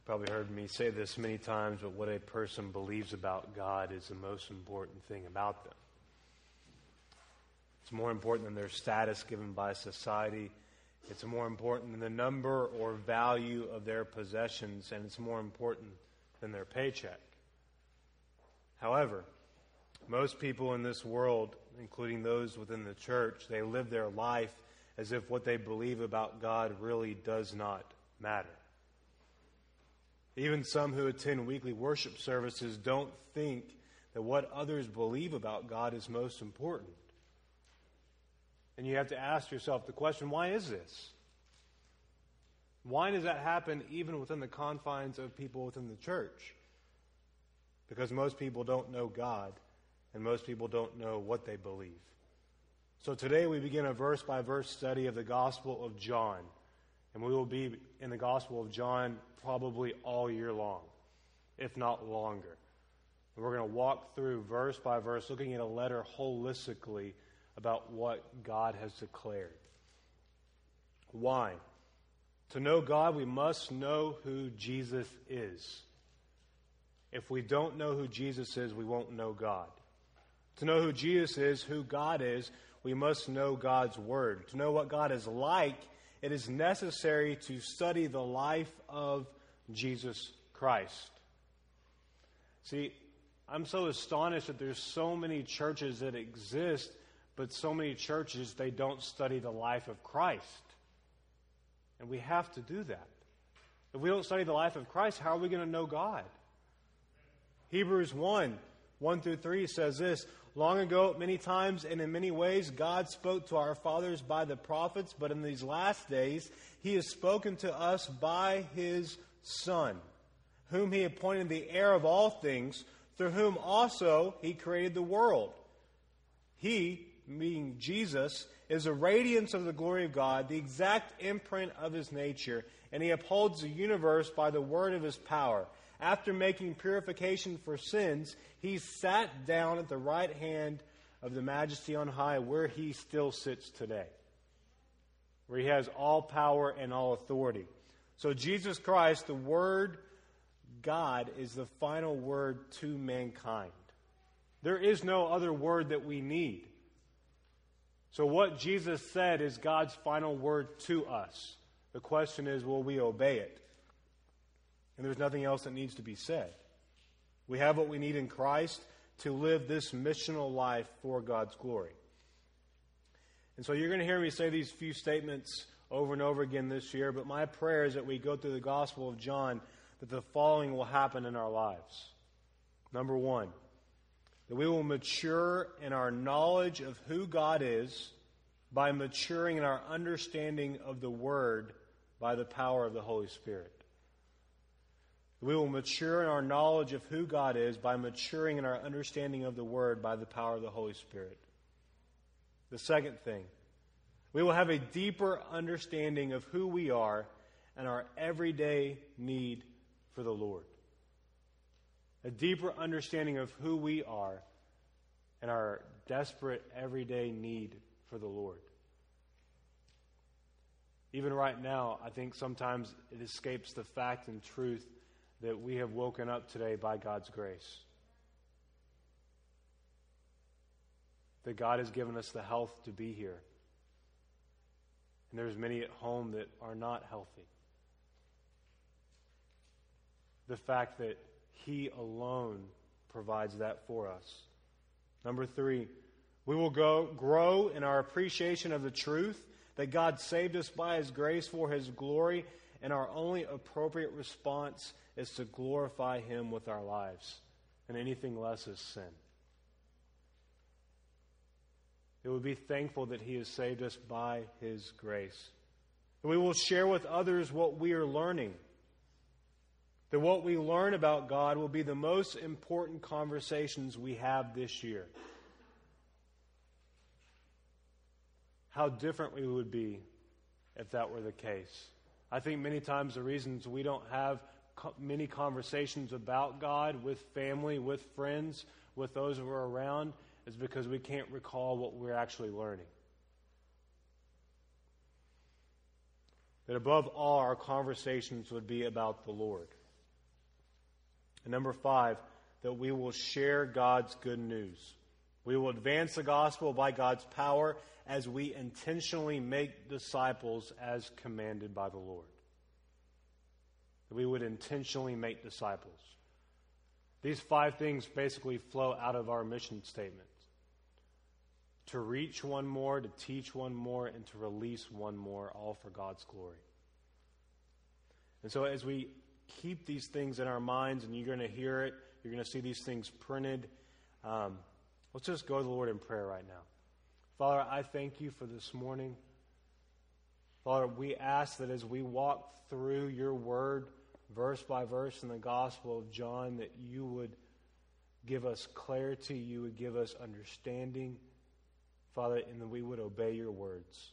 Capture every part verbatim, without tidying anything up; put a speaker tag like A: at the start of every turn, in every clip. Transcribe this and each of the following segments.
A: You've probably heard me say this many times, but what a person believes about God is the most important thing about them. It's more important than their status given by society. It's more important than the number or value of their possessions, and it's more important than their paycheck. However, most people in this world, including those within the church, they live their life as if what they believe about God really does not matter. Even some who attend weekly worship services don't think that what others believe about God is most important. And you have to ask yourself the question, why is this? Why does that happen even within the confines of people within the church? Because most people don't know God, and most people don't know what they believe. So today we begin a verse-by-verse study of the Gospel of John. And we will be in the Gospel of John probably all year long, if not longer. And we're going to walk through verse by verse, looking at a letter holistically about what God has declared. Why? To know God, we must know who Jesus is. If we don't know who Jesus is, we won't know God. To know who Jesus is, who God is, we must know God's Word. To know what God is like, it is necessary to study the life of Jesus Christ. See, I'm so astonished that there's so many churches that exist, but so many churches, they don't study the life of Christ. And we have to do that. If we don't study the life of Christ, how are we going to know God? Hebrews one, one through three says this, long ago, many times and in many ways, God spoke to our fathers by the prophets, but in these last days, He has spoken to us by His Son, whom He appointed the heir of all things, through whom also He created the world. He, being Jesus, is a radiance of the glory of God, the exact imprint of His nature, and He upholds the universe by the word of His power. After making purification for sins, He sat down at the right hand of the Majesty on high, where He still sits today, where He has all power and all authority. So Jesus Christ, the Word God, is the final word to mankind. There is no other word that we need. So what Jesus said is God's final word to us. The question is, will we obey it? And there's nothing else that needs to be said. We have what we need in Christ to live this missional life for God's glory. And so you're going to hear me say these few statements over and over again this year, but my prayer is that we go through the Gospel of John, that the following will happen in our lives. Number one, that we will mature in our knowledge of who God is by maturing in our understanding of the Word by the power of the Holy Spirit. We will mature in our knowledge of who God is by maturing in our understanding of the Word by the power of the Holy Spirit. The second thing, we will have a deeper understanding of who we are and our everyday need for the Lord. A deeper understanding of who we are and our desperate everyday need for the Lord. Even right now, I think sometimes it escapes the fact and truth that we have woken up today by God's grace. That God has given us the health to be here. And there's many at home that are not healthy. The fact that He alone provides that for us. Number three, we will go grow in our appreciation of the truth that God saved us by His grace for His glory, and our only appropriate response is to glorify Him with our lives, and anything less is sin. It would be thankful that He has saved us by His grace. And we will share with others what we are learning. That what we learn about God will be the most important conversations we have this year. How different we would be if that were the case. I think many times the reasons we don't have co- many conversations about God with family, with friends, with those who are around, is because we can't recall what we're actually learning. That above all, our conversations would be about the Lord. And number five, that we will share God's good news. We will advance the gospel by God's power as we intentionally make disciples as commanded by the Lord. That we would intentionally make disciples. These five things basically flow out of our mission statement. To reach one more, to teach one more, and to release one more, all for God's glory. And so as we keep these things in our minds, and you're going to hear it, you're going to see these things printed, um, let's just go to the Lord in prayer right now. Father, I thank you for this morning. Father, we ask that as we walk through your word, verse by verse in the Gospel of John, that you would give us clarity, you would give us understanding, Father, and that we would obey your words.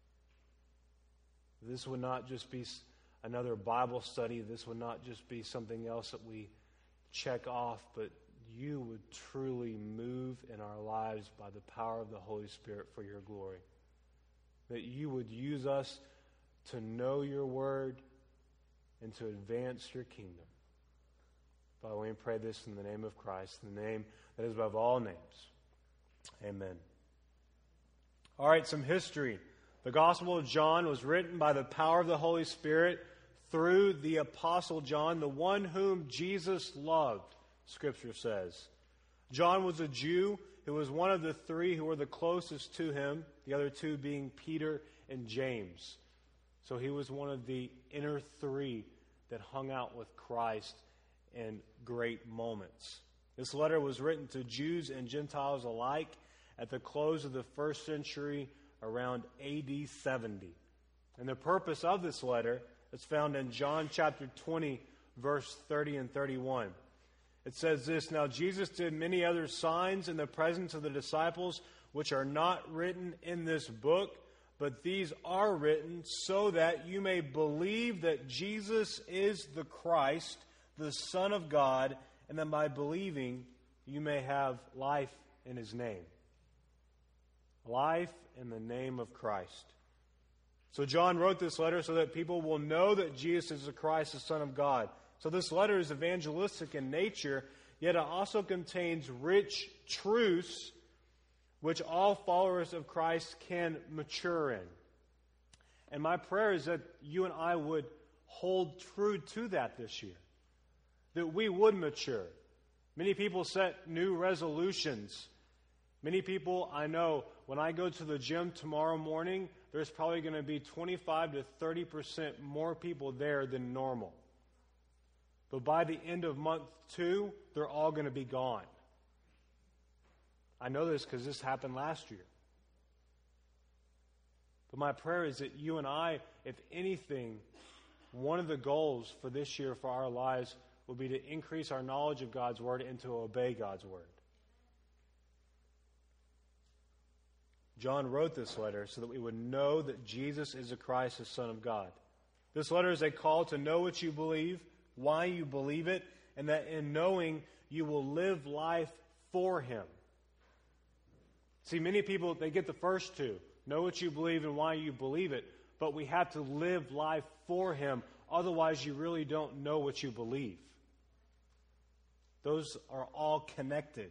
A: This would not just be another Bible study. This would not just be something else that we check off, but you would truly move in our lives by the power of the Holy Spirit for your glory. That you would use us to know your word and to advance your kingdom. Father, we pray this in the name of Christ, in the name that is above all names. Amen. All right, some history. The Gospel of John was written by the power of the Holy Spirit through the Apostle John, the one whom Jesus loved, Scripture says. John was a Jew who was one of the three who were the closest to him, the other two being Peter and James. So he was one of the inner three that hung out with Christ in great moments. This letter was written to Jews and Gentiles alike at the close of the first century, around A D seventy. And the purpose of this letter is found in John chapter twenty, verse thirty and thirty-one. It says this, "Now Jesus did many other signs in the presence of the disciples, which are not written in this book, but these are written so that you may believe that Jesus is the Christ, the Son of God, and that by believing you may have life in his name." Life in the name of Christ. So John wrote this letter so that people will know that Jesus is the Christ, the Son of God. So this letter is evangelistic in nature, yet it also contains rich truths which all followers of Christ can mature in. And my prayer is that you and I would hold true to that this year. That we would mature. Many people set new resolutions. Many people, I know, when I go to the gym tomorrow morning, there's probably going to be twenty-five to thirty percent more people there than normal. But by the end of month two, they're all going to be gone. I know this because this happened last year. But my prayer is that you and I, if anything, one of the goals for this year for our lives will be to increase our knowledge of God's Word and to obey God's Word. John wrote this letter so that we would know that Jesus is the Christ, the Son of God. This letter is a call to know what you believe, why you believe it, and that in knowing you will live life for Him. See, many people, they get the first two. Know what you believe and why you believe it. But we have to live life for Him. Otherwise, you really don't know what you believe. Those are all connected.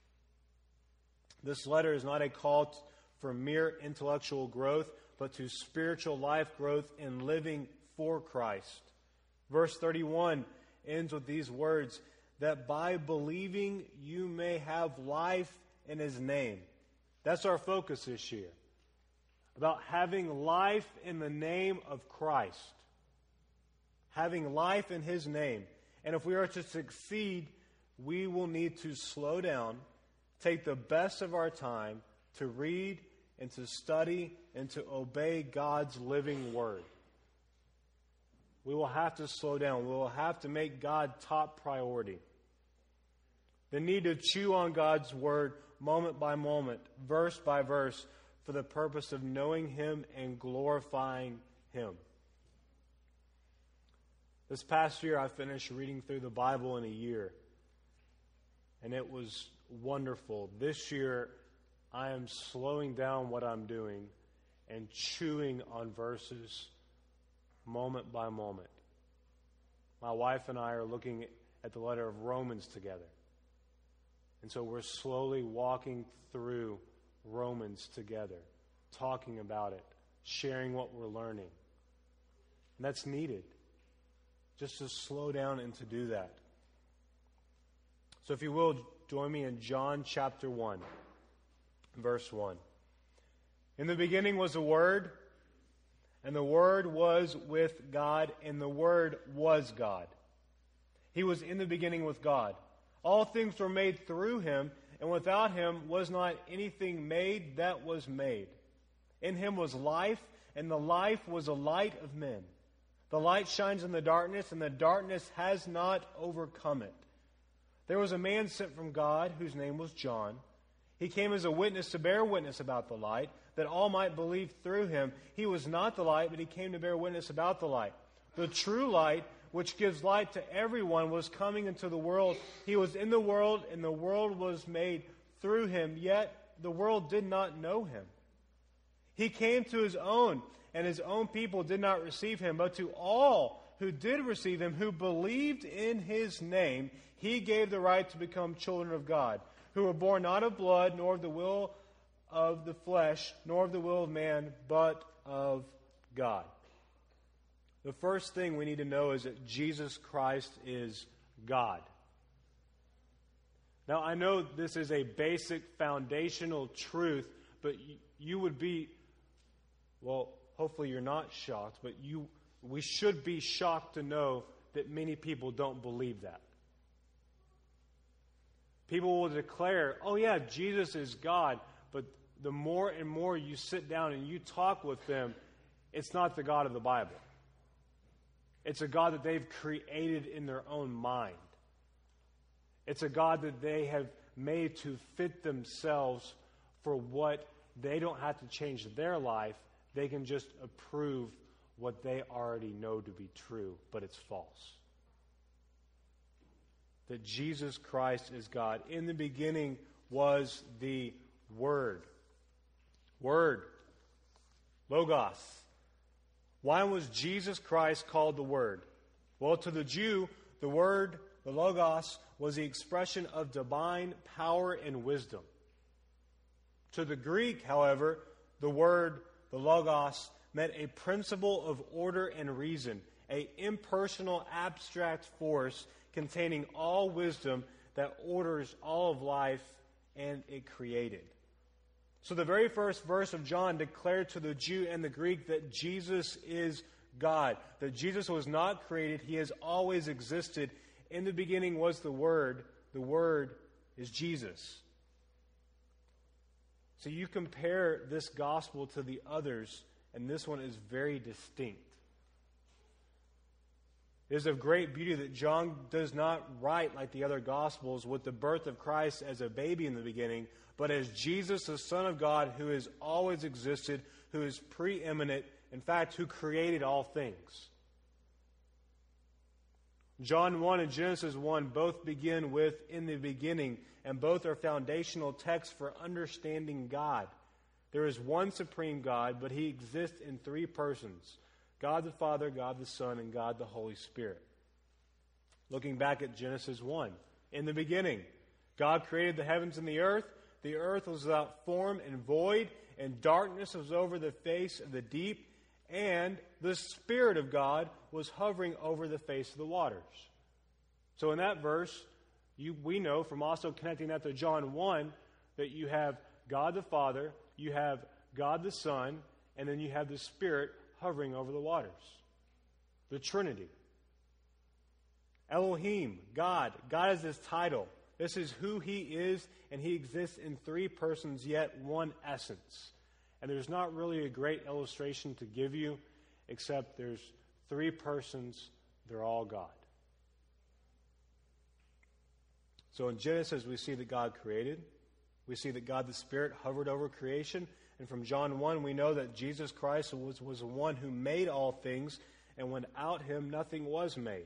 A: This letter is not a call t- for mere intellectual growth, but to spiritual life growth in living for Christ. Verse thirty-one ends with these words, that by believing you may have life in His name. That's our focus this year. About having life in the name of Christ. Having life in His name. And if we are to succeed, we will need to slow down, take the best of our time to read and to study and to obey God's living Word. We will have to slow down. We will have to make God top priority. The need to chew on God's Word moment by moment, verse by verse, for the purpose of knowing Him and glorifying Him. This past year, I finished reading through the Bible in a year, and it was wonderful. This year, I am slowing down what I'm doing and chewing on verses moment by moment. My wife and I are looking at the letter of Romans together. And so we're slowly walking through Romans together, talking about it, sharing what we're learning. And that's needed, just to slow down and to do that. So if you will, join me in John chapter one, verse one. In the beginning was the Word, and the Word was with God, and the Word was God. He was in the beginning with God. All things were made through Him, and without Him was not anything made that was made. In Him was life, and the life was the light of men. The light shines in the darkness, and the darkness has not overcome it. There was a man sent from God whose name was John. He came as a witness to bear witness about the light, that all might believe through him. He was not the light, but he came to bear witness about the light. The true light, which gives light to everyone, was coming into the world. He was in the world, and the world was made through him, yet the world did not know him. He came to his own, and his own people did not receive him. But to all who did receive him, who believed in his name, he gave the right to become children of God, who were born not of blood, nor of the will of the flesh, nor of the will of man, but of God. The first thing we need to know is that Jesus Christ is God. Now, I know this is a basic foundational truth, but you would be, well, hopefully you're not shocked, but you, we should be shocked to know that many people don't believe that. People will declare, oh yeah, Jesus is God, but the more and more you sit down and you talk with them, it's not the God of the Bible. It's a God that they've created in their own mind. It's a God that they have made to fit themselves for what they don't have to change their life. They can just approve what they already know to be true, but it's false. That Jesus Christ is God. In the beginning was the Word. Word. Logos. Why was Jesus Christ called the Word? Well, to the Jew, the Word, the Logos, was the expression of divine power and wisdom. To the Greek, however, the Word, the Logos, meant a principle of order and reason, an impersonal, abstract force containing all wisdom that orders all of life and it created. So the very first verse of John declared to the Jew and the Greek that Jesus is God, that Jesus was not created, he has always existed. In the beginning was the Word, the Word is Jesus. So you compare this gospel to the others, and this one is very distinct. It is of great beauty that John does not write like the other Gospels with the birth of Christ as a baby in the beginning, but as Jesus, the Son of God, who has always existed, who is preeminent, in fact, who created all things. John one and Genesis one both begin with "in the beginning," and both are foundational texts for understanding God. There is one supreme God, but he exists in three persons: God the Father, God the Son, and God the Holy Spirit. Looking back at Genesis one, in the beginning, God created the heavens and the earth. The earth was without form and void, and darkness was over the face of the deep, and the Spirit of God was hovering over the face of the waters. So in that verse, you, we know from also connecting that to John one, that you have God the Father, you have God the Son, and then you have the Spirit hovering over the waters. The Trinity. Elohim, God. God is his title. This is who he is, and he exists in three persons, yet one essence. And there's not really a great illustration to give you, except there's three persons, they're all God. So in Genesis, we see that God created. We see that God the Spirit hovered over creation. And from John one, we know that Jesus Christ was, was the one who made all things, and without him, nothing was made.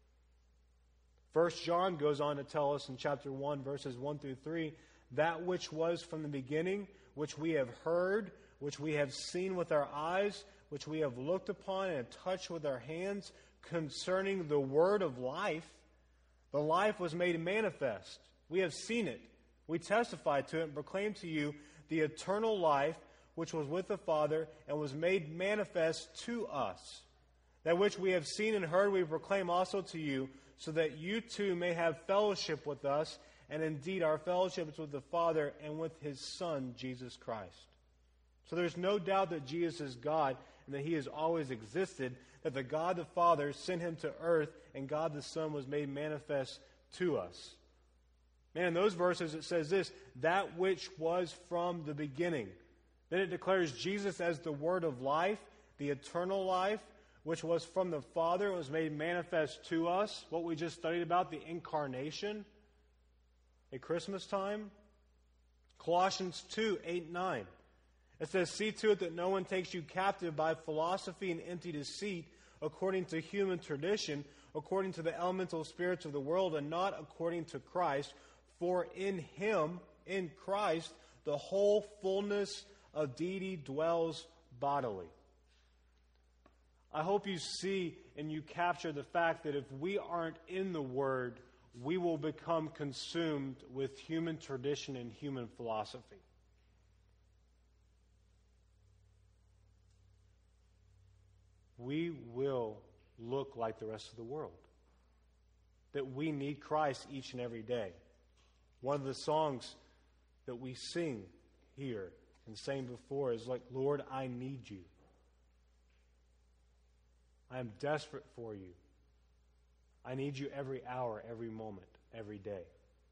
A: First John goes on to tell us in chapter one, verses one through three, that which was from the beginning, which we have heard, which we have seen with our eyes, which we have looked upon and touched with our hands, concerning the word of life. The life was made manifest. We have seen it. We testify to it and proclaim to you the eternal life which was with the Father and was made manifest to us. That which we have seen and heard we proclaim also to you, so that you too may have fellowship with us, and indeed our fellowship is with the Father and with His Son, Jesus Christ. So there's no doubt that Jesus is God and that He has always existed, that the God the Father sent Him to earth and God the Son was made manifest to us. Man, in those verses it says this, that which was from the beginning. Then it declares Jesus as the Word of life, the eternal life, which was from the Father and was made manifest to us. What we just studied about, the incarnation at Christmas time. Colossians two, eight, and nine. It says, see to it that no one takes you captive by philosophy and empty deceit, according to human tradition, according to the elemental spirits of the world, and not according to Christ. For in Him, in Christ, the whole fullness of deity dwells bodily. I hope you see and you capture the fact that if we aren't in the Word, we will become consumed with human tradition and human philosophy. We will look like the rest of the world. That we need Christ each and every day. One of the songs that we sing here and sang before is like, Lord, I need you. I am desperate for you. I need you every hour, every moment, every day.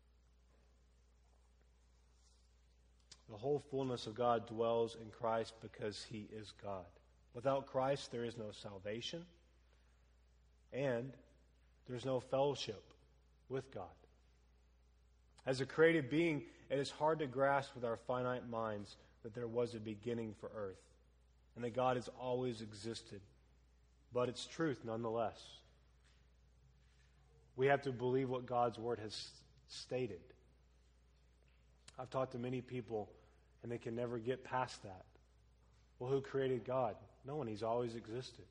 A: The whole fullness of God dwells in Christ because He is God. Without Christ, there is no salvation, and there's no fellowship with God. As a created being, it is hard to grasp with our finite minds that there was a beginning for earth, and that God has always existed. But it's truth nonetheless. We have to believe what God's Word has stated. I've talked to many people, and they can never get past that. Well, who created God? No one. He's always existed.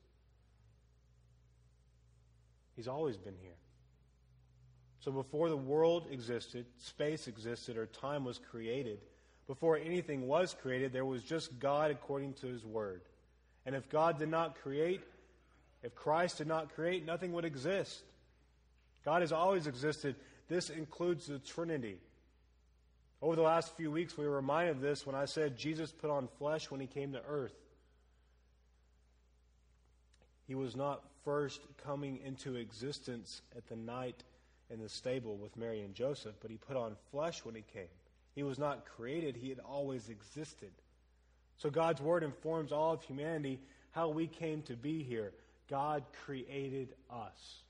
A: He's always been here. So before the world existed, space existed, or time was created, before anything was created, there was just God according to His Word. And if God did not create, if Christ did not create, nothing would exist. God has always existed. This includes the Trinity. Over the last few weeks, we were reminded of this when I said Jesus put on flesh when He came to earth. He was not first coming into existence at the night in the stable with Mary and Joseph, but He put on flesh when He came. He was not created. He had always existed. So God's Word informs all of humanity how we came to be here. God created us.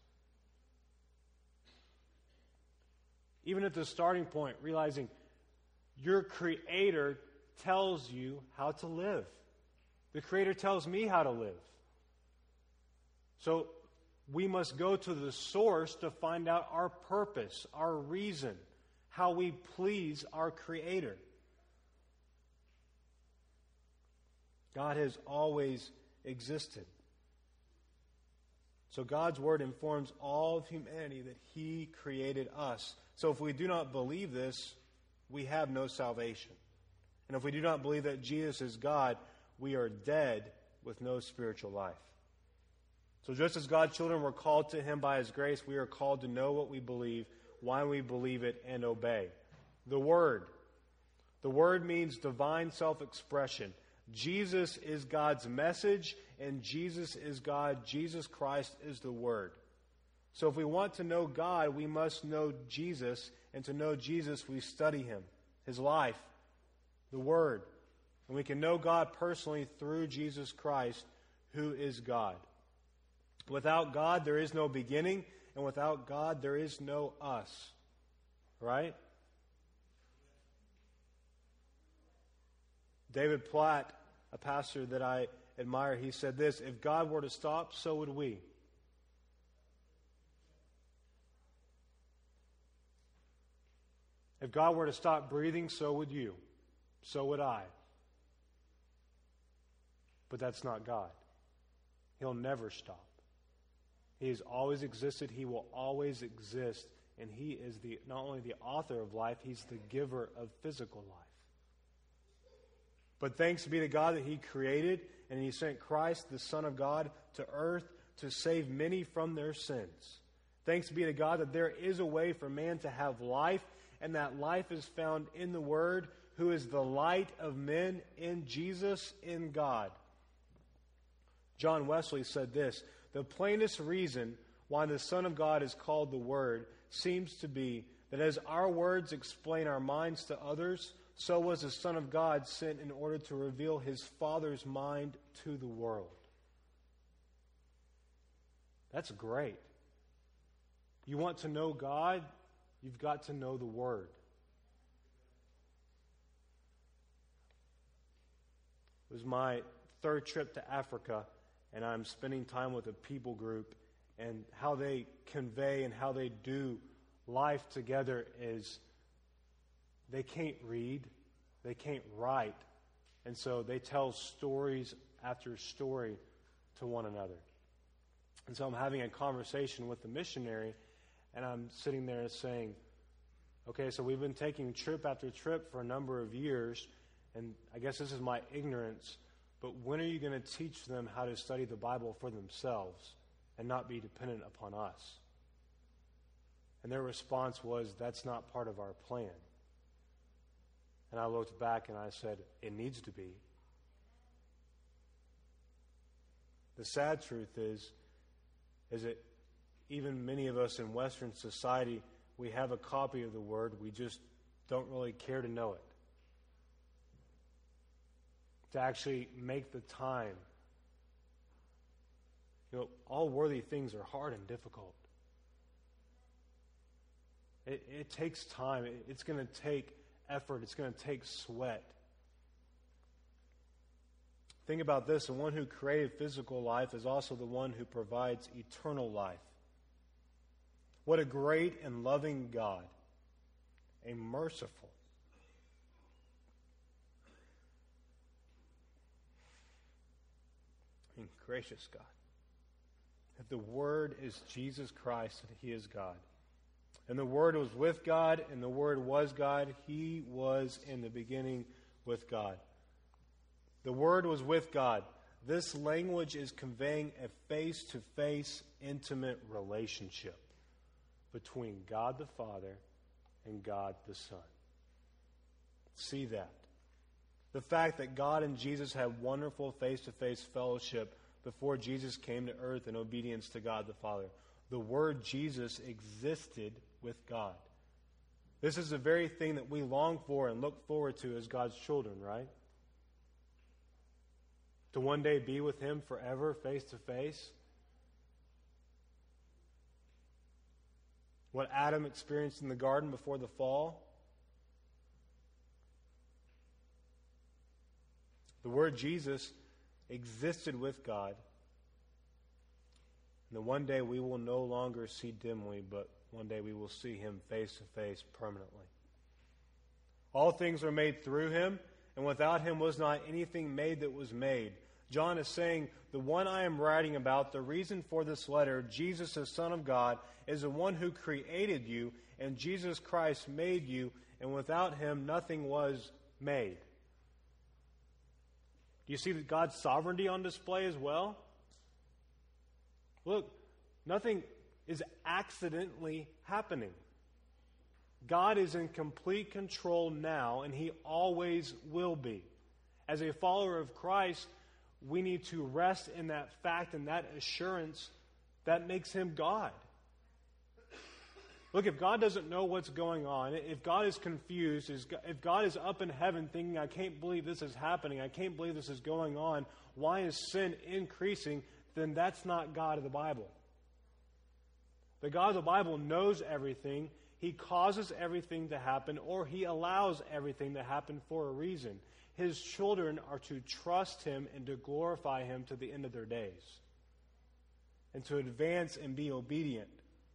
A: Even at the starting point, realizing your Creator tells you how to live. The Creator tells me how to live. So we must go to the source to find out our purpose, our reason, how we please our Creator. God has always existed. So God's Word informs all of humanity that He created us. So if we do not believe this, we have no salvation. And if we do not believe that Jesus is God, we are dead with no spiritual life. So just as God's children were called to Him by His grace, we are called to know what we believe, why we believe it, and obey. The Word. The Word means divine self-expression. Jesus is God's message, and Jesus is God. Jesus Christ is the Word. So if we want to know God, we must know Jesus, and to know Jesus, we study Him, His life, the Word. And we can know God personally through Jesus Christ, who is God. Without God, there is no beginning, and without God, there is no us. Right? David Platt, a pastor that I admire, he said this, if God were to stop, so would we. If God were to stop breathing, so would you. So would I. But that's not God. He'll never stop. He has always existed. He will always exist. and He is the not only the author of life, He's the giver of physical life. But thanks be to God that He created and He sent Christ, the Son of God, to earth to save many from their sins. Thanks be to God that there is a way for man to have life, and that life is found in the Word, who is the light of men, in Jesus, in God. John Wesley said this: "The plainest reason why the Son of God is called the Word seems to be that as our words explain our minds to others, so was the Son of God sent in order to reveal His Father's mind to the world." That's great. You want to know God? You've got to know the Word. It was my third trip to Africa, and I'm spending time with a people group, and how they convey and how they do life together is they can't read, they can't write, and so they tell stories after story to one another. And so I'm having a conversation with the missionary, and I'm sitting there saying, okay, so we've been taking trip after trip for a number of years, and I guess this is my ignorance, but when are you going to teach them how to study the Bible for themselves and not be dependent upon us? And their response was, that's not part of our plan. And I looked back and I said, it needs to be. The sad truth is, is that even many of us in Western society, we have a copy of the Word, we just don't really care to know it. To actually make the time. You know, all worthy things are hard and difficult. It, it takes time. It, it's going to take effort. It's going to take sweat. Think about this. The one who created physical life is also the one who provides eternal life. What a great and loving God. A merciful, and gracious God. That the Word is Jesus Christ and He is God. And the Word was with God, and the Word was God. He was in the beginning with God. The Word was with God. This language is conveying a face-to-face, intimate relationship between God the Father and God the Son. See that. The fact that God and Jesus had wonderful face-to-face fellowship before Jesus came to earth in obedience to God the Father. The Word Jesus existed with God. This is the very thing that we long for and look forward to as God's children, right? To one day be with Him forever, face to face. What Adam experienced in the garden before the fall. The Word Jesus existed with God. And then one day we will no longer see dimly, but one day we will see Him face to face permanently. All things are made through Him, and without Him was not anything made that was made. John is saying, the one I am writing about, the reason for this letter, Jesus, the Son of God, is the one who created you, and Jesus Christ made you, and without Him nothing was made. Do you see that God's sovereignty on display as well? Look, nothing is accidentally happening. God is in complete control now, and He always will be. As a follower of Christ, we need to rest in that fact and that assurance that makes Him God. Look, if God doesn't know what's going on, if God is confused, if God is up in heaven thinking, I can't believe this is happening, I can't believe this is going on, why is sin increasing, then that's not God of the Bible. The God of the Bible knows everything. He causes everything to happen, or He allows everything to happen for a reason. His children are to trust Him and to glorify Him to the end of their days, and to advance and be obedient.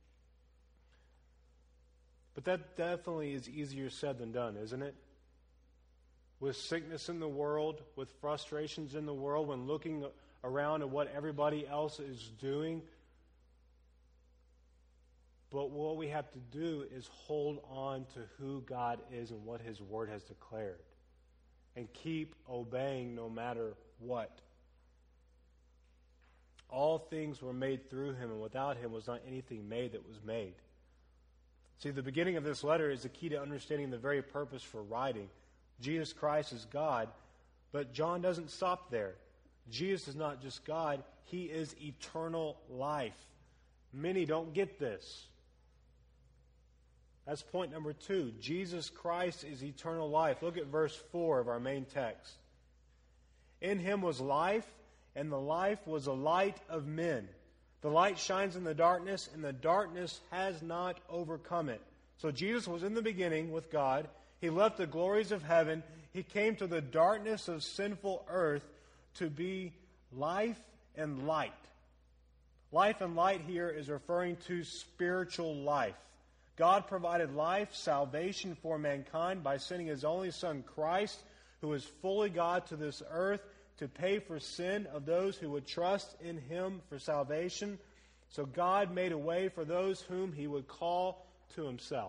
A: But that definitely is easier said than done, isn't it? With sickness in the world, with frustrations in the world, when looking around at what everybody else is doing. But what we have to do is hold on to who God is and what His Word has declared. And keep obeying no matter what. All things were made through Him, and without Him was not anything made that was made. See, the beginning of this letter is the key to understanding the very purpose for writing. Jesus Christ is God, but John doesn't stop there. Jesus is not just God, He is eternal life. Many don't get this. That's point number two. Jesus Christ is eternal life. Look at verse four of our main text. In Him was life, and the life was the light of men. The light shines in the darkness, and the darkness has not overcome it. So Jesus was in the beginning with God. He left the glories of heaven. He came to the darkness of sinful earth to be life and light. Life and light here is referring to spiritual life. God provided life, salvation for mankind by sending His only Son, Christ, who is fully God, to this earth to pay for sin of those who would trust in Him for salvation. So God made a way for those whom He would call to Himself.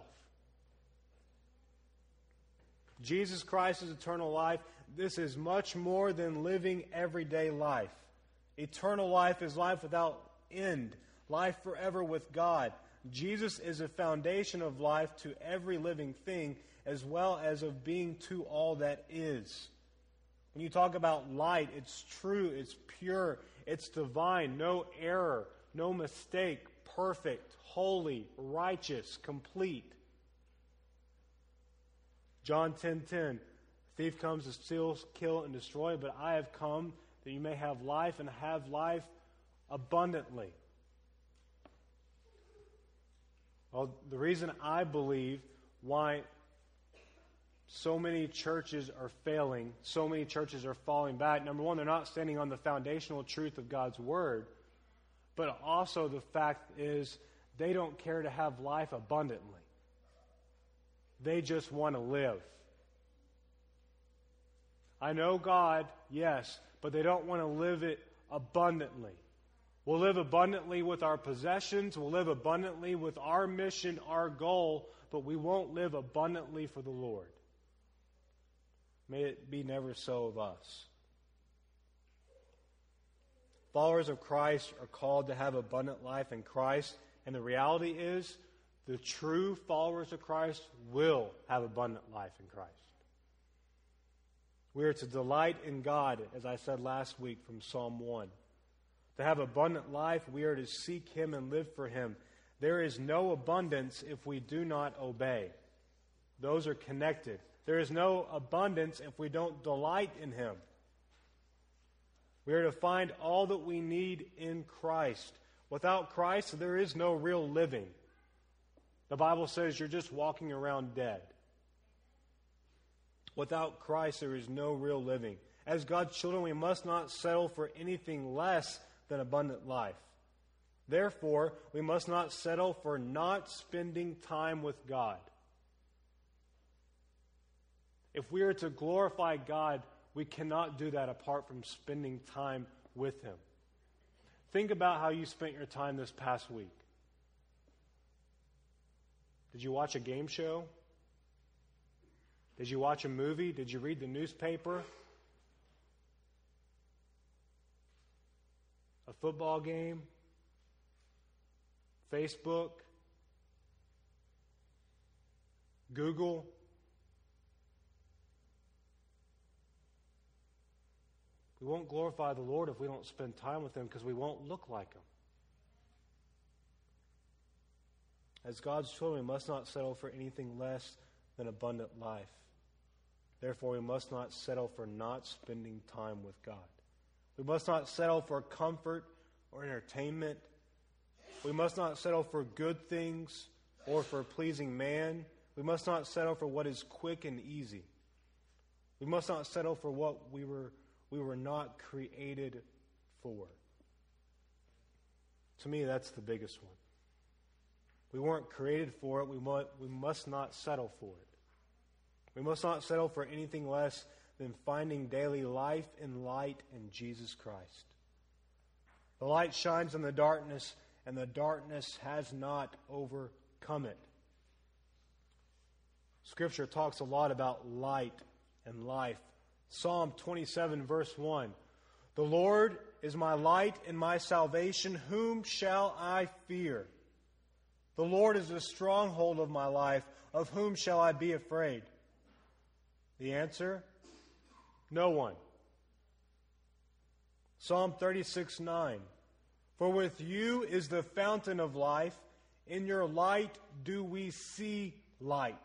A: Jesus Christ is eternal life. This is much more than living everyday life. Eternal life is life without end, life forever with God. Jesus is a foundation of life to every living thing, as well as of being to all that is. When you talk about light, it's true, it's pure, it's divine, no error, no mistake, perfect, holy, righteous, complete. John ten ten, the thief comes to steal, kill, and destroy, but I have come that you may have life and have life abundantly. Well, the reason I believe why so many churches are failing, so many churches are falling back, number one, they're not standing on the foundational truth of God's Word, but also the fact is they don't care to have life abundantly. They just want to live. I know God, yes, but they don't want to live it abundantly. We'll live abundantly with our possessions. We'll live abundantly with our mission, our goal, but we won't live abundantly for the Lord. May it be never so of us. Followers of Christ are called to have abundant life in Christ, and the reality is the true followers of Christ will have abundant life in Christ. We are to delight in God, as I said last week from Psalm one. To have abundant life, we are to seek Him and live for Him. There is no abundance if we do not obey. Those are connected. There is no abundance if we don't delight in Him. We are to find all that we need in Christ. Without Christ, there is no real living. The Bible says you're just walking around dead. Without Christ, there is no real living. As God's children, we must not settle for anything less than abundant life. Therefore, we must not settle for not spending time with God. If we are to glorify God, we cannot do that apart from spending time with Him. Think about how you spent your time this past week. Did you watch a game show? Did you watch a movie? Did you read the newspaper? A football game? Facebook? Google? We won't glorify the Lord if we don't spend time with Him, because we won't look like Him. As God's children, we must not settle for anything less than abundant life. Therefore, we must not settle for not spending time with God. We must not settle for comfort or entertainment. We must not settle for good things or for pleasing man. We must not settle for what is quick and easy. We must not settle for what we were we were not created for. To me, that's the biggest one. We weren't created for it. We must, we must not settle for it. We must not settle for anything less than finding daily life and light in Jesus Christ. The light shines in the darkness, and the darkness has not overcome it. Scripture talks a lot about light and life. Psalm twenty-seven, verse one. The Lord is my light and my salvation. Whom shall I fear? The Lord is the stronghold of my life. Of whom shall I be afraid? The answer? No one. Psalm thirty-six, nine. For with you is the fountain of life. In your light do we see light.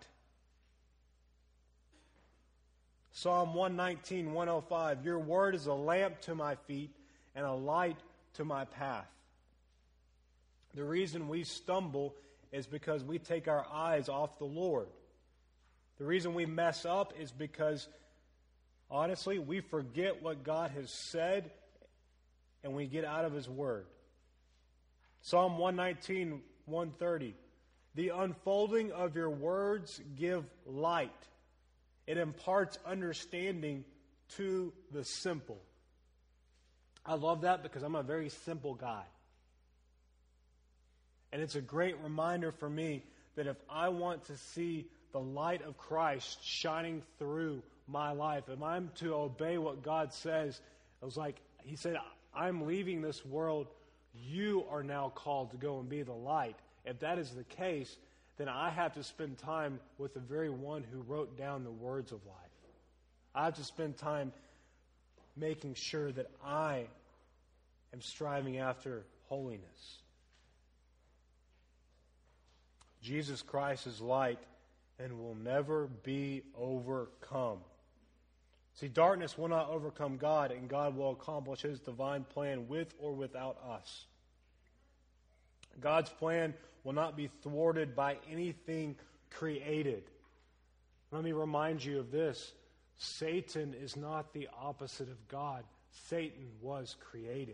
A: Psalm one nineteen, one oh five. Your word is a lamp to my feet and a light to my path. The reason we stumble is because we take our eyes off the Lord. The reason we mess up is because, honestly, we forget what God has said and we get out of His Word. Psalm one nineteen, one thirty. The unfolding of your words give light. It imparts understanding to the simple. I love that because I'm a very simple guy. And it's a great reminder for me that if I want to see the light of Christ shining through my life, if I'm to obey what God says, it was like He said, I'm leaving this world. You are now called to go and be the light. If that is the case, then I have to spend time with the very one who wrote down the words of life. I have to spend time making sure that I am striving after holiness. Jesus Christ is light and will never be overcome. See, darkness will not overcome God, and God will accomplish His divine plan with or without us. God's plan will not be thwarted by anything created. Let me remind you of this. Satan is not the opposite of God. Satan was created.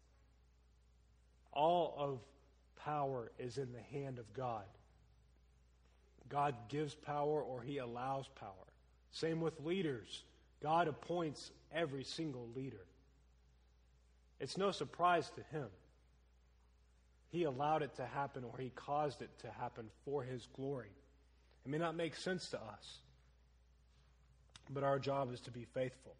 A: All of power is in the hand of God. God gives power or He allows power. Same with leaders. God appoints every single leader. It's no surprise to Him. He allowed it to happen or He caused it to happen for His glory. It may not make sense to us, but our job is to be faithful.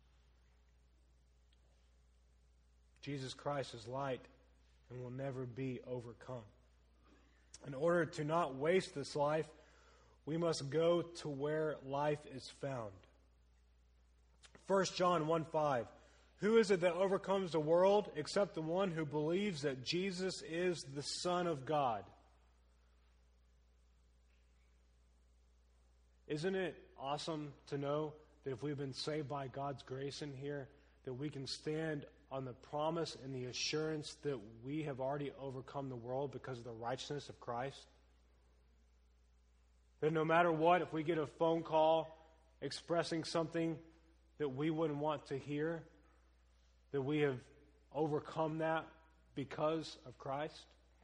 A: Jesus Christ is light and will never be overcome. In order to not waste this life, we must go to where life is found. First John one five. Who is it that overcomes the world except the one who believes that Jesus is the Son of God? Isn't it awesome to know that if we've been saved by God's grace in here, that we can stand on the promise and the assurance that we have already overcome the world because of the righteousness of Christ? That no matter what, if we get a phone call expressing something that we wouldn't want to hear, that we have overcome that because of Christ?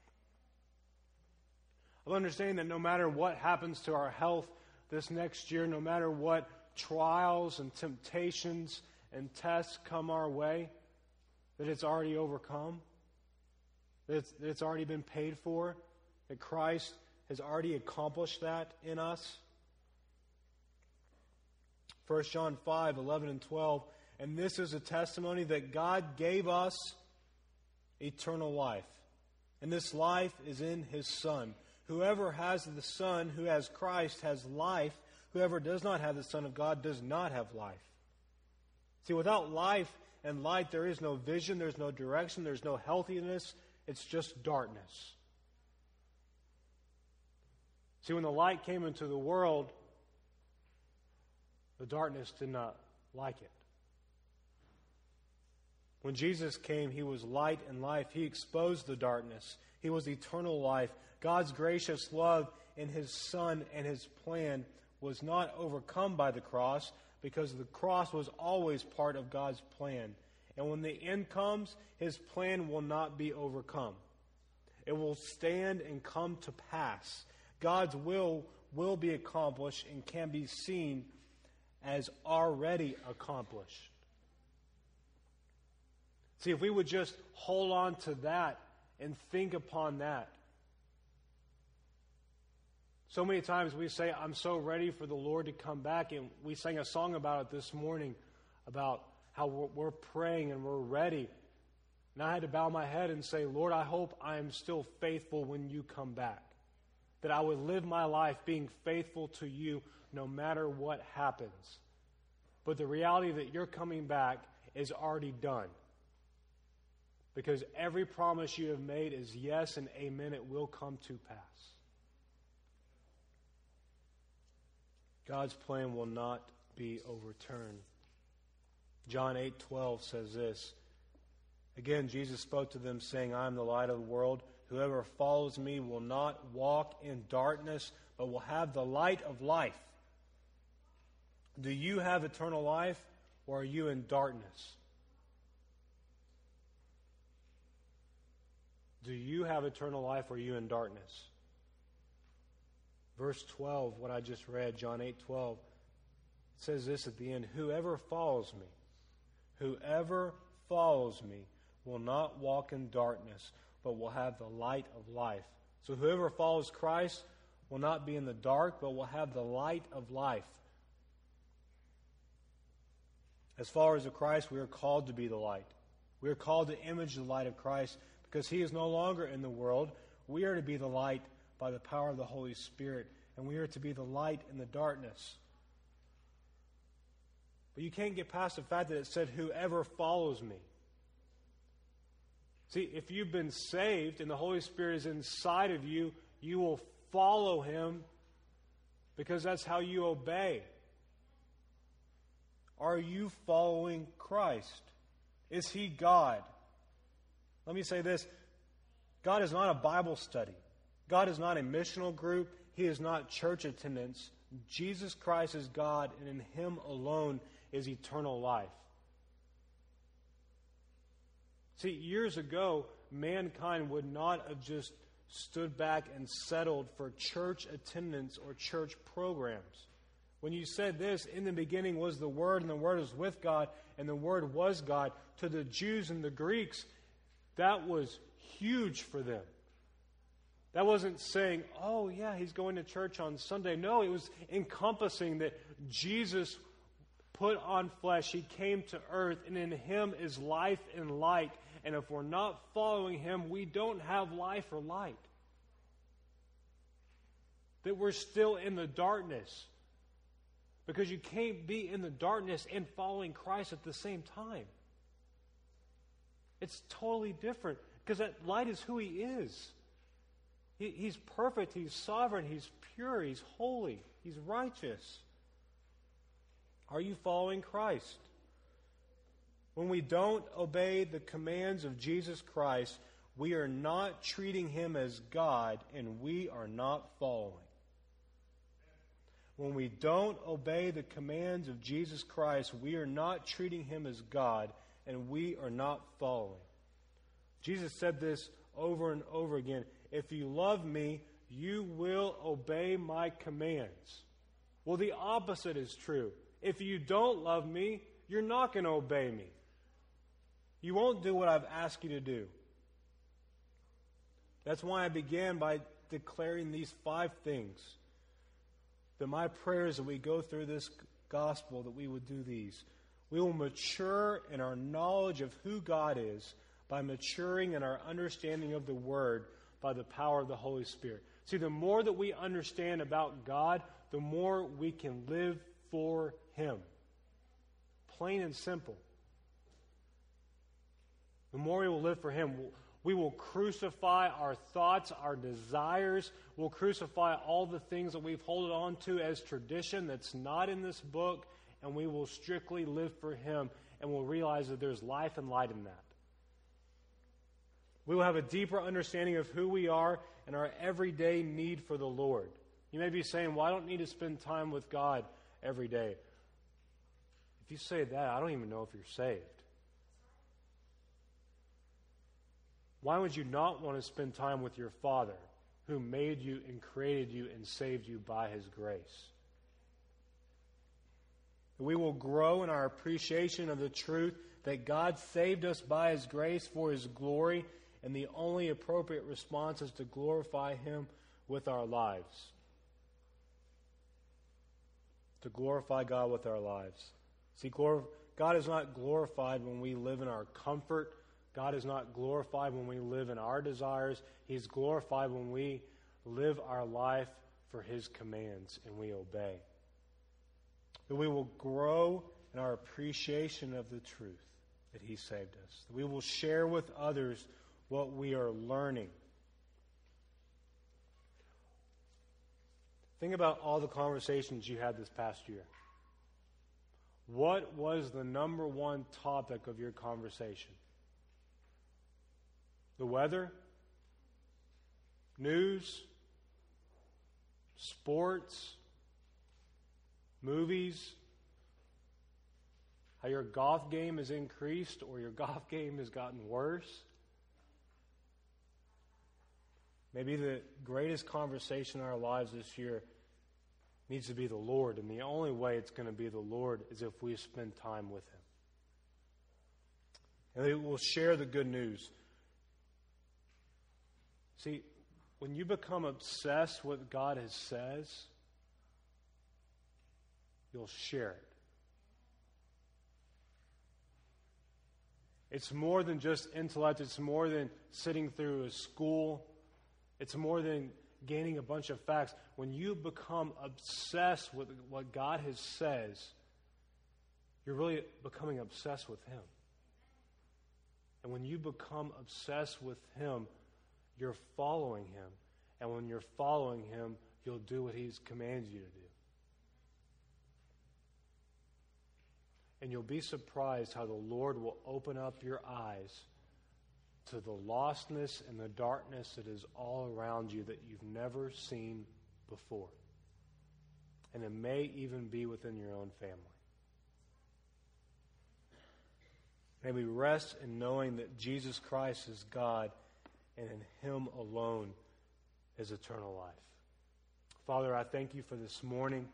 A: I'm understanding that no matter what happens to our health this next year, no matter what trials and temptations and tests come our way, that it's already overcome, that it's, that it's already been paid for, that Christ has already accomplished that in us. First John five, eleven and twelve. And this is a testimony that God gave us eternal life. And this life is in His Son. Whoever has the Son, who has Christ, has life. Whoever does not have the Son of God does not have life. See, without life and light, there is no vision, there's no direction, there's no healthiness. It's just darkness. See, when the light came into the world, the darkness did not like it. When Jesus came, He was light and life. He exposed the darkness. He was eternal life. God's gracious love in His Son and His plan was not overcome by the cross, because the cross was always part of God's plan. And when the end comes, His plan will not be overcome. It will stand and come to pass. God's will will be accomplished and can be seen as already accomplished. See, if we would just hold on to that and think upon that. So many times we say, I'm so ready for the Lord to come back, and we sang a song about it this morning, about how we're, we're praying and we're ready. And I had to bow my head and say, Lord, I hope I am still faithful when you come back. That I would live my life being faithful to you no matter what happens. But the reality that you're coming back is already done. Because every promise you have made is yes and amen, it will come to pass. God's plan will not be overturned. John eight twelve says this. Again, Jesus spoke to them, saying, I am the light of the world. Whoever follows me will not walk in darkness, but will have the light of life. Do you have eternal life, or are you in darkness? Do you have eternal life, or are you in darkness? Verse twelve, what I just read, John eight twelve, it says this at the end, whoever follows me, whoever follows me will not walk in darkness, but will have the light of life. So whoever follows Christ will not be in the dark, but will have the light of life. As followers of Christ, we are called to be the light. We are called to image the light of Christ because He is no longer in the world. We are to be the light by the power of the Holy Spirit, and we are to be the light in the darkness. But you can't get past the fact that it said, whoever follows me. See, if you've been saved and the Holy Spirit is inside of you, you will follow Him because that's how you obey. Are you following Christ? Is He God? Let me say this. God is not a Bible study. God is not a missional group. He is not church attendance. Jesus Christ is God, and in Him alone is eternal life. See, years ago, mankind would not have just stood back and settled for church attendance or church programs. When you said this, in the beginning was the Word, and the Word was with God, and the Word was God, to the Jews and the Greeks, that was huge for them. That wasn't saying, oh yeah, he's going to church on Sunday. No, it was encompassing that Jesus put on flesh. He came to earth, and in Him is life and light. And if we're not following Him, we don't have life or light. That we're still in the darkness. Because you can't be in the darkness and following Christ at the same time. It's totally different. Because that light is who He is. He, he's perfect. He's sovereign. He's pure. He's holy. He's righteous. Are you following Christ? When we don't obey the commands of Jesus Christ, we are not treating Him as God, and we are not following. When we don't obey the commands of Jesus Christ, we are not treating Him as God, and we are not following. Jesus said this over and over again. If you love me, you will obey my commands. Well, the opposite is true. If you don't love me, you're not going to obey me. You won't do what I've asked you to do. That's why I began by declaring these five things. That my prayer is that we go through this gospel, that we would do these. We will mature in our knowledge of who God is by maturing in our understanding of the Word by the power of the Holy Spirit. See, the more that we understand about God, the more we can live for Him. Plain and simple. The more we will live for Him, we will crucify our thoughts, our desires. We'll crucify all the things that we've held on to as tradition that's not in this book, and we will strictly live for Him, and we'll realize that there's life and light in that. We will have a deeper understanding of who we are and our everyday need for the Lord. You may be saying, well, I don't need to spend time with God every day. If you say that, I don't even know if you're saved. Why would you not want to spend time with your Father who made you and created you and saved you by His grace? We will grow in our appreciation of the truth that God saved us by His grace for His glory, And the only appropriate response is to glorify Him with our lives. To glorify God with our lives. See, glor- God is not glorified when we live in our comfort. God is not glorified when we live in our desires. He's glorified when we live our life for His commands and we obey. That we will grow in our appreciation of the truth that He saved us. That we will share with others what we are learning. Think about all the conversations you had this past year. What was the number one topic of your conversation? The weather? News? Sports? Movies? How your golf game has increased or your golf game has gotten worse? Maybe the greatest conversation in our lives this year needs to be the Lord, and the only way it's going to be the Lord is if we spend time with Him. And we will share the good news. See, when you become obsessed with what God has says, you'll share it. It's more than just intellect. It's more than sitting through a school. It's more than gaining a bunch of facts. When you become obsessed with what God has says, you're really becoming obsessed with Him. And when you become obsessed with Him, you're following Him. And when you're following Him, you'll do what He's commanded you to do. And you'll be surprised how the Lord will open up your eyes to the lostness and the darkness that is all around you that you've never seen before. And it may even be within your own family. May we rest in knowing that Jesus Christ is God and in Him alone is eternal life. Father, I thank You for this morning.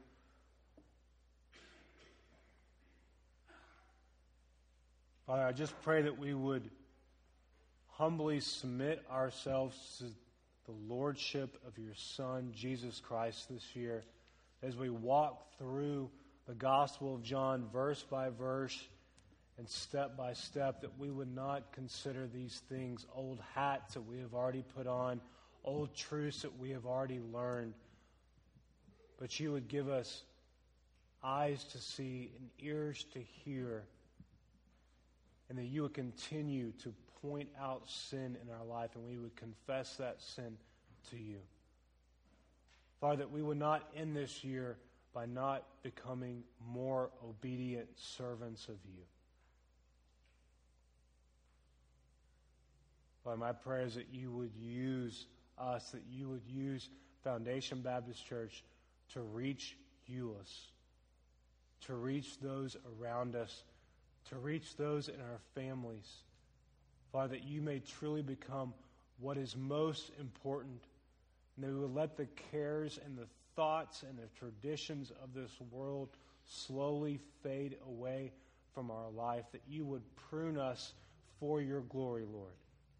A: Father, I just pray that we would humbly submit ourselves to the lordship of Your Son, Jesus Christ, this year as we walk through the Gospel of John verse by verse and step by step, that we would not consider these things old hats that we have already put on, old truths that we have already learned, but You would give us eyes to see and ears to hear, and that You would continue to point out sin in our life, and we would confess that sin to You. Father, that we would not end this year by not becoming more obedient servants of You. Father, my prayer is that You would use us, that You would use Foundation Baptist Church to reach Euless, to reach those around us, to reach those in our families. Father, that You may truly become what is most important, and that we would let the cares and the thoughts and the traditions of this world slowly fade away from our life, that You would prune us for Your glory, Lord.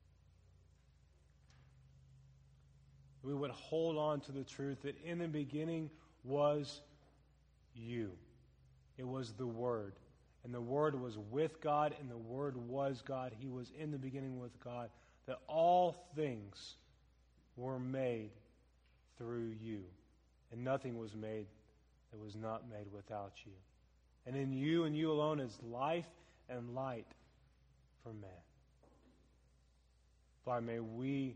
A: We would hold on to the truth that in the beginning was You. It was the Word. And the Word was with God, and the Word was God. He was in the beginning with God. That all things were made through You. And nothing was made that was not made without You. And in You and You alone is life and light for man. Father, may we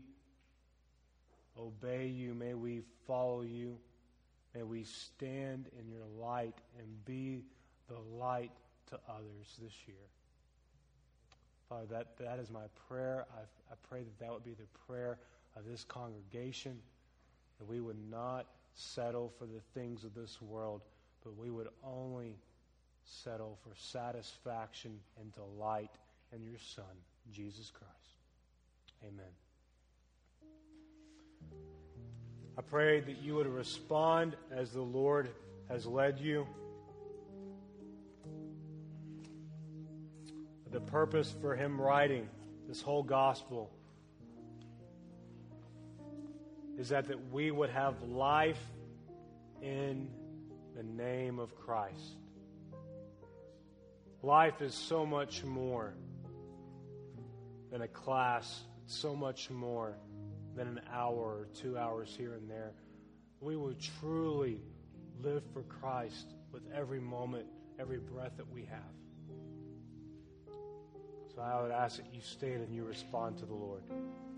A: obey You. May we follow You. May we stand in Your light and be the light to others this year. Father, that, that is my prayer. I, I pray that that would be the prayer of this congregation, that we would not settle for the things of this world, but we would only settle for satisfaction and delight in Your Son, Jesus Christ. Amen. I pray that you would respond as the Lord has led you. The purpose for Him writing this whole gospel is that, that we would have life in the name of Christ. Life is so much more than a class, so much more than an hour or two hours here and there. We would truly live for Christ with every moment, every breath that we have. So I would ask that you stand and you respond to the Lord.